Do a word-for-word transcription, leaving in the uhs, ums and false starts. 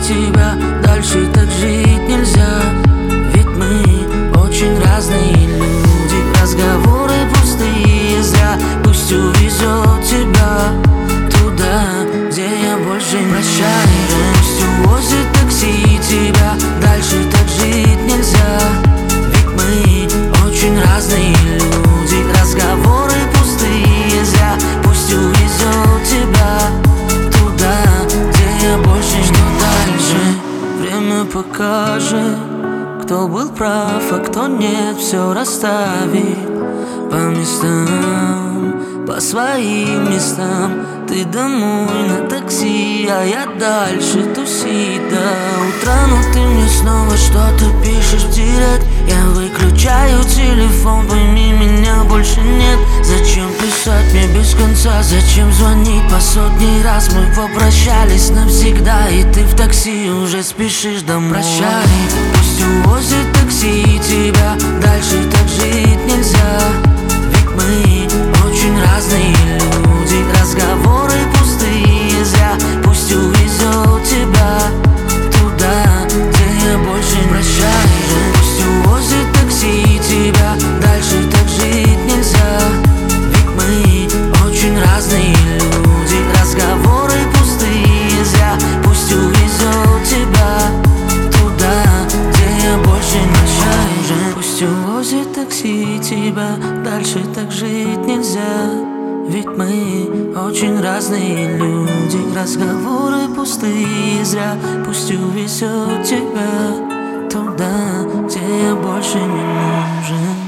тебя, дальше так жить нельзя. Ведь мы очень разные люди, разговоры пустые зря. Пусть увезет тебя туда, где я больше не прощаю. Пусть увозит такси тебя, дальше так жить нельзя. Ведь мы очень разные люди, разговоры пустые зря. Пусть увезет тебя туда, где я больше не. Что дальше? Время покажет, кто был прав, а кто нет. Все расставит по местам, по своим местам. Ты домой на такси, а я дальше тусить до утра. Но ты мне снова что-то пишешь в директ. Я выключаю телефон, пойми, меня больше нет. Зачем писать мне без конца, зачем звонить по сотни раз? Мы попрощались навсегда, и ты в такси уже спешишь домой. Прощай, пусть увозит такси тебя, дальше так жить нельзя. Ведь мы очень разные люди, разговоры пустые зря. Пусть увезет тебя туда, где я больше не прощаю. Пусть увозит такси тебя, дальше так жить нельзя. Ведь мы очень разные люди, разговоры пустые зря. Пусть увезет тебя туда, где я больше не прощаю. Пусть увозит такси тебя, дальше так жить нельзя. Ведь мы очень разные люди, разговоры пустые зря. Пусть увезет тебя туда, где я больше не нужен.